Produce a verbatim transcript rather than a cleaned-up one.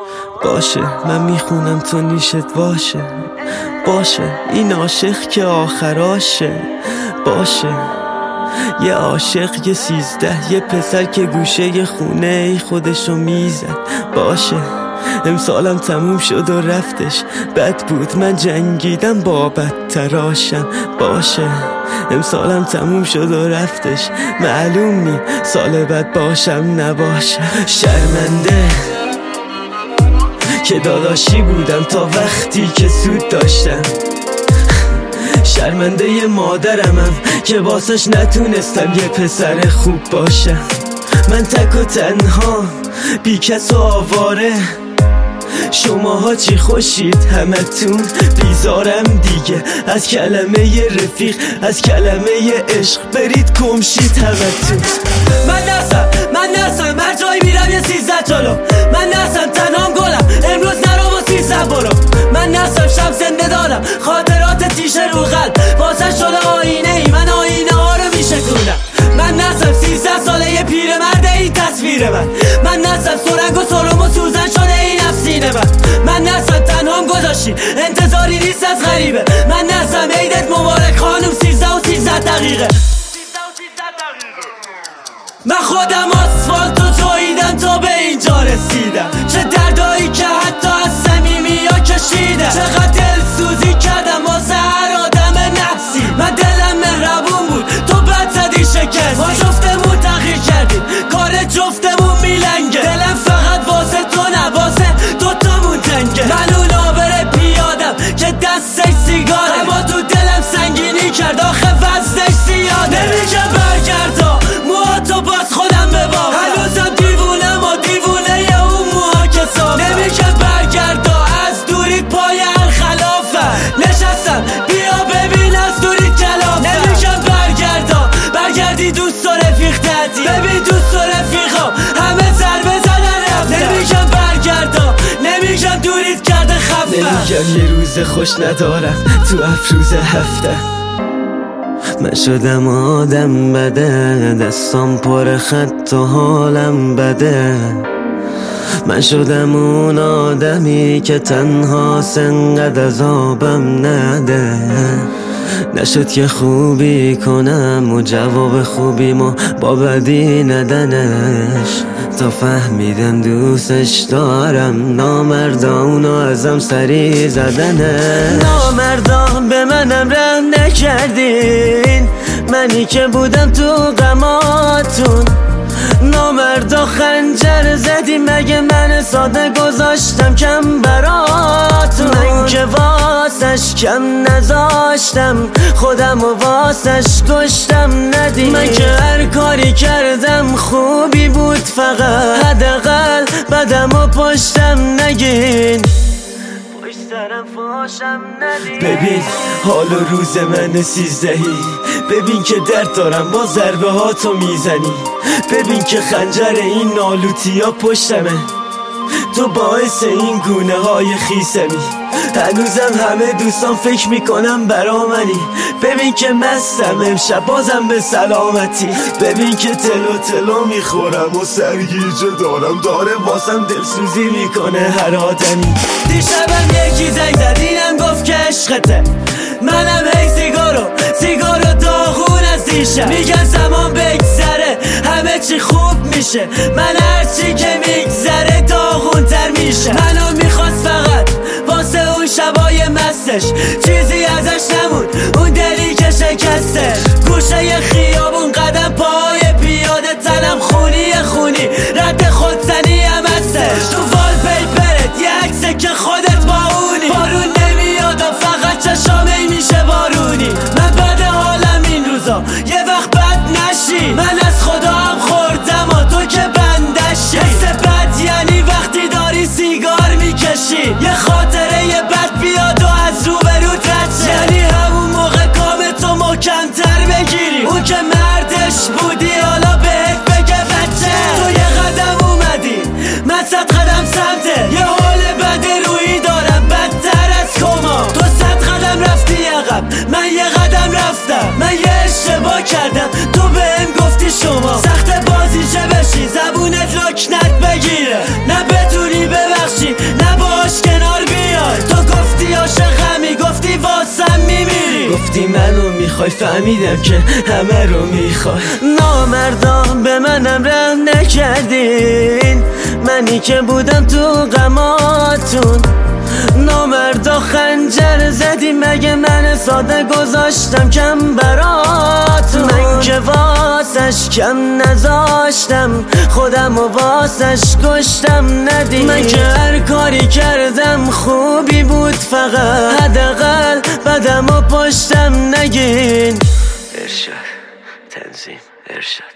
باشه من میخونم تو نیشت باشه، باشه این عاشق که آخراشه، باشه یه عاشق یه سیزده، یه پسر که گوشه خونه خودشو میزد. باشه امسالم تموم شد و رفتش، بد بود من جنگیدم با بدتراشم. باشه امسالم تموم شد و رفتش، معلوم نی سال بعد باشم نباشم. شرمنده که داداشی بودم تا وقتی که سود داشتم، شرمنده ی مادرمم که واسش نتونستم یه پسر خوب باشم. من تک و تنها بی کس و آواره، شماها چی خوشید همتون، بیزارم دیگه از کلمه ی رفیق، از کلمه ی عشق، برید گمشید همتون. من نرسم من نرسم هر جایی میرم یه سیزده جلو، من نرسم تنهام گلم امروز نرو و سیزده برو، من نرسم شب زنده دارم خاطرات تیشه رو قلب، واسه شده آینه ای من آینه ها رو میشکونم. من نرسم سیزده ساله یه پیر مرده این تصویر من، من نرسم سرنگ و سرم و سوزن شده این افسینه من، من نرسم تنهام گذاشتی انتظاری نیست از غریبه، من نرسم عیدت مبارک خانم سیزده و سیزده دقیقه. من خودم آسفالتو جاییدم تا به اینجا رسیدم، چه دردایی که حتی از صمیمی ها کشیدم، چقدر دلسوزی کردم واسه هر آدم نفسی، من دلم مهربون بود تو بد زدی شکستی، ما جفتمون تغییر کردیم کار جفتمون میلنگه، دلم فقط واسه تو نه واسه دوتامون تنگه. من اون آبر پیادم که دستش سیگاره، اما تو دلم سنگینی کرد آخه وزنش زیاده. نمیگه برگردا موها تو باز خودم ببام، هنوزم دیوونم و دیوونه ی اون موها که صافم. نمیگه برگردا از دوریت پای الخلافم، نشستم بیا ببین از دوریت کلافم. نمیگه برگردا برگردی دوست و رفیق تدی، ببین دوست و رفیقام همه ضربه زدن رفتن. نمیگم برگردا نمیگم دوریت کرده خفم، نمیگم یه روز خوش ندارم تو افروز هفته. من شدم آدم بده، دستام پر خط و حالم بده، من شدم اون آدمی که تنها انقدر عذابم نده. نشد که خوبی کنم و جواب خوبیمو با بدی ندنش، تا فهمیدم دوستش دارم، نامردا اونو ازم سری زدنه. نامردا به منم رحم نکردین، منی که بودم تو غماتون، نامردا خنجر زدی مگه من ساده گذاشتم کم براتون، من که واسش کم نذاشتم خودم و واسش کشتم ندی، من که هر کاری کردم خوبی بود فقط حداقل بدم و پشتم نگین، ببین حال و روز من سیزدهی، ببین که درد دارم با ضربه ها تو میزنی، ببین که خنجر این نالوتی ها پشتمه، تو باعث این گونه های خیسمی، هنوزم همه دوستان فکر میکنم برا منی، ببین که مستم امشب بازم به سلامتی، ببین که تلو تلو میخورم و سرگیجه دارم، داره واسم دلسوزی میکنه هر آدمی. دیشبم یکی زنگ زد اینم گفت که عشقته، منم هی سیگارو سیگارو داغون از دیشب، میگن زمان بگذره همه چی خوب میشه، من هرچی که میگذره داغون تر میشه. منو میخواست فقط واسه اون شبای مستش، چیزی ازش نمون اون دلی که شکستش، گوشه خیابون قدم پای پیاده تنم خونی خونی رد خودزنی هم هستش، تو وال پیپرت یه عکسه که خودت با اونی، بارون نمیاد و فقط چشامه میشه بارونی، من بد حالم این روزا یه وقت بد نشی، من از خدا هم خوردم و تو که بندشی، حس بد یعنی وقتی داری سیگار میکشی یه خاطره یه بد بیاد و از رو به رو رد شه، یعنی همون موقع کام تو محکمتر بگیری، اون که مردش بودی حالا بهت بگه بچه، تو یه قدم اومدی من صد قدم سمته، یه حال بد رویی دارم بدتر از کما، تو صد قدم رفتی عقب من یه قدم رفتم، من یه اشتباه کردم تو بهم گفتی شما، سخت بازی چه بشی زبونت لکنت بگیره، نه بتونی ببخشی نمیخوای، فهمیدم که همه رو میخوای. نامردان به منم رحم نکردین، منی که بودم تو غماتون. نامردا خنجر زدی، مگه من ساده گذاشتم کم براتون؟ من که واسش کم نذاشتم، خودم و واسش کشتم ندید. من که هر کاری کردم خوبی بود، فقط حداقل بدم و پشتم نگین. ارشاد تنظیم ارشاد.